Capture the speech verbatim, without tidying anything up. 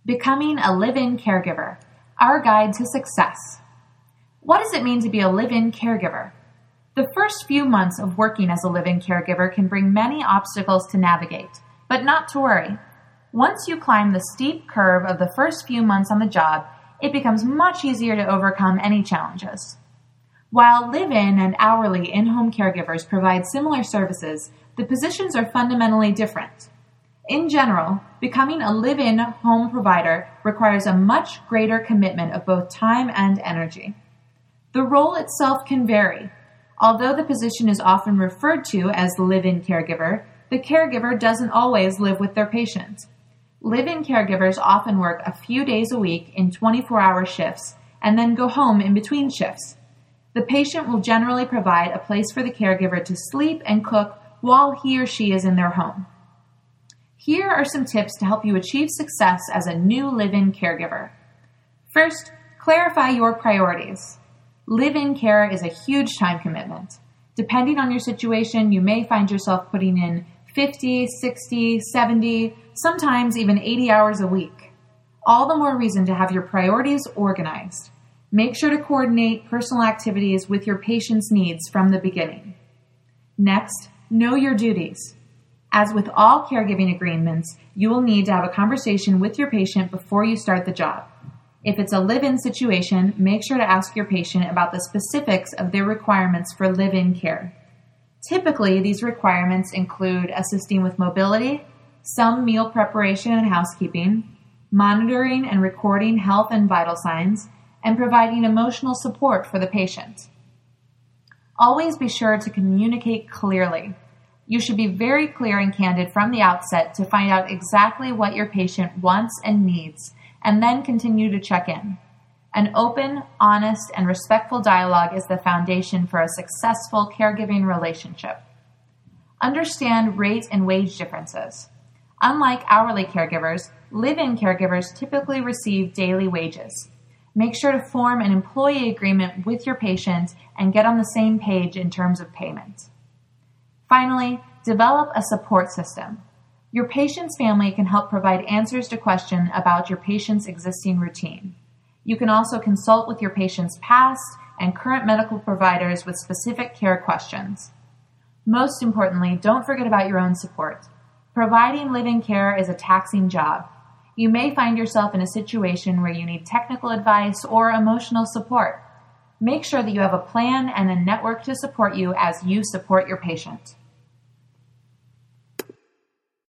Becoming a live-in caregiver, our guide to success. What does it mean to be a live-in caregiver? The first few months of working as a live-in caregiver can bring many obstacles to navigate, but not to worry. Once you climb the steep curve of the first few months on the job, it becomes much easier to overcome any challenges. While live-in and hourly in-home caregivers provide similar services, the positions are fundamentally different. In general, becoming a live-in home provider requires a much greater commitment of both time and energy. The role itself can vary. Although the position is often referred to as live-in caregiver, the caregiver doesn't always live with their patient. Live-in caregivers often work a few days a week in twenty-four hour shifts and then go home in between shifts. The patient will generally provide a place for the caregiver to sleep and cook while he or she is in their home. Here are some tips to help you achieve success as a new live-in caregiver. First, clarify your priorities. Live-in care is a huge time commitment. Depending on your situation, you may find yourself putting in fifty, sixty, seventy, sometimes even eighty hours a week. All the more reason to have your priorities organized. Make sure to coordinate personal activities with your patient's needs from the beginning. Next, know your duties. As with all caregiving agreements, you will need to have a conversation with your patient before you start the job. If it's a live-in situation, make sure to ask your patient about the specifics of their requirements for live-in care. Typically, these requirements include assisting with mobility, some meal preparation and housekeeping, monitoring and recording health and vital signs, and providing emotional support for the patient. Always be sure to communicate clearly. You should be very clear and candid from the outset to find out exactly what your patient wants and needs, and then continue to check in. An open, honest, and respectful dialogue is the foundation for a successful caregiving relationship. Understand rate and wage differences. Unlike hourly caregivers, live-in caregivers typically receive daily wages. Make sure to form an employee agreement with your patient and get on the same page in terms of payment. Finally, develop a support system. Your patient's family can help provide answers to questions about your patient's existing routine. You can also consult with your patient's past and current medical providers with specific care questions. Most importantly, don't forget about your own support. Providing live-in care is a taxing job. You may find yourself in a situation where you need technical advice or emotional support. Make sure that you have a plan and a network to support you as you support your patient.